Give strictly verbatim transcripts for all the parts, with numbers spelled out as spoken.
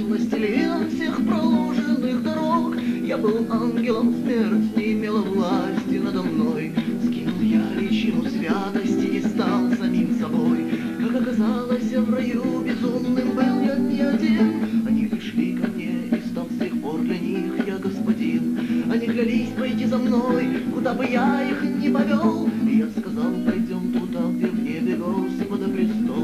властелином всех проложенных дорог. Я был ангелом, смерть не имела власти надо мной. Скинул я личину святости и стал самим собой. Как оказалось, в раю безумным был я не один. Они пришли ко мне, и стал с тех пор для них я господин. Они клялись пойти за мной, куда бы я их ни повел. И я сказал, пойдем туда, где в небе Господа престол.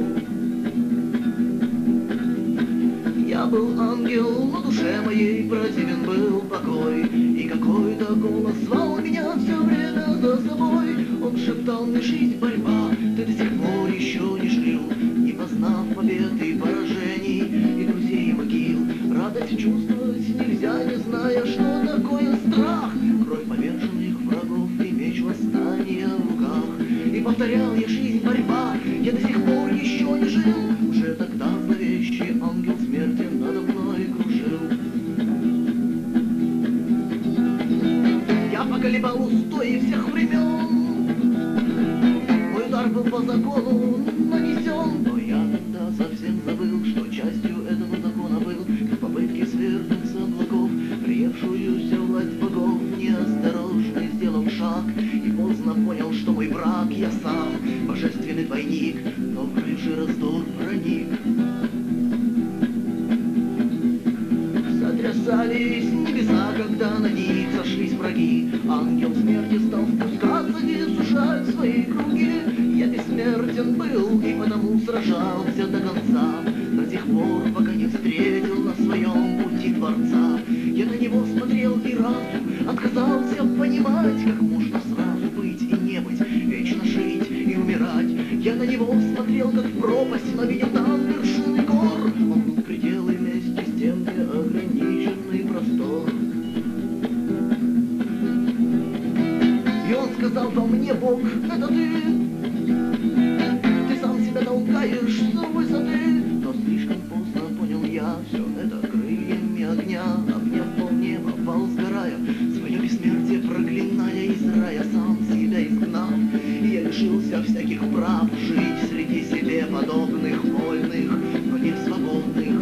Я был ангел, но душе моей противен был покой. И какой-то голос звал меня все время за собой. Он шептал мне: жизнь, борьба, ты до сих пор еще не жил, не познав побед и поражений, и друзей, и могил. Радость чувствовать нельзя, не зная, что такое страх. Кровь поверженных врагов и меч восстания в руках. И повторял я: жизнь, борьба, я до сих пор еще не жил. Уже тогда зловещий ангел смерти надо мной кружил. Я поколебал устои всех времен. Мой удар был по закону нанесен, но я тогда совсем забыл, что частью этого закона был. В попытке свергнуть с облаков приевшуюся власть богов, неосторожно сделал шаг и поздно понял, что мой враг я сам, божественный двойник, но в край же раздор проник. Сотрясались небеса, когда на них сошлись враги. Ангел смерти стал спускаться и сужать свои круги. Я бессмертен был и потому сражался до конца, до тех пор, пока не встретил на своем пути Творца. Я на него смотрел и разум отказался понимать, как можно сразу быть и не быть, вечно жить и умирать. Я на него смотрел как в пропасть, но видел там вершины гор. Он был предел и вместе с тем неограниченный простор. И он сказал: во мне Бог, это ты. Ты сам себя толкаешь с высоты. Но слишком поздно понял я, все это крыльями огня. Обняв полнеба, пал сгорая, свое бессмертие проклиная, из рая сам себя изгнав. И я лишился всяких прав жить среди себе подобных, вольных, но не свободных.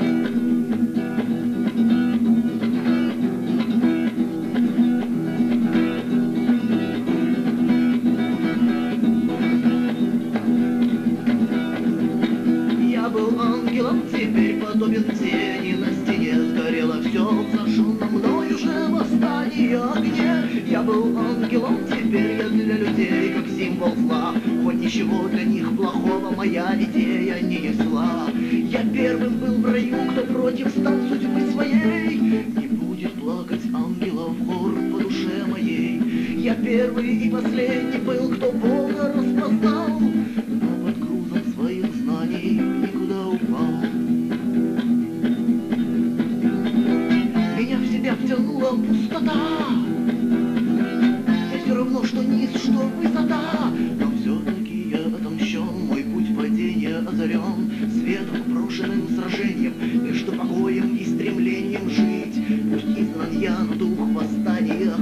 Я был ангелом, теперь подобен тени на стене. Сгорело все в зажженном мной уже восстании огне. Я был ангелом, теперь я для людей как символ зла. Хоть ничего для них плохого моя идея не несла. Я первым был в раю, кто против стал судьбы своей. Не будет плакать ангелов хор по душе моей. Я первый и последний был, кто Бога распознал, но под грузом своих знаний никуда упал. Меня в себя втянула пустота. Я все равно, что низ, что высота, но все-таки я отомщен. Мой путь падения озарен светом, брошенным сражением между покоем и стремлением жить. Пусть изгнан я, но дух восстания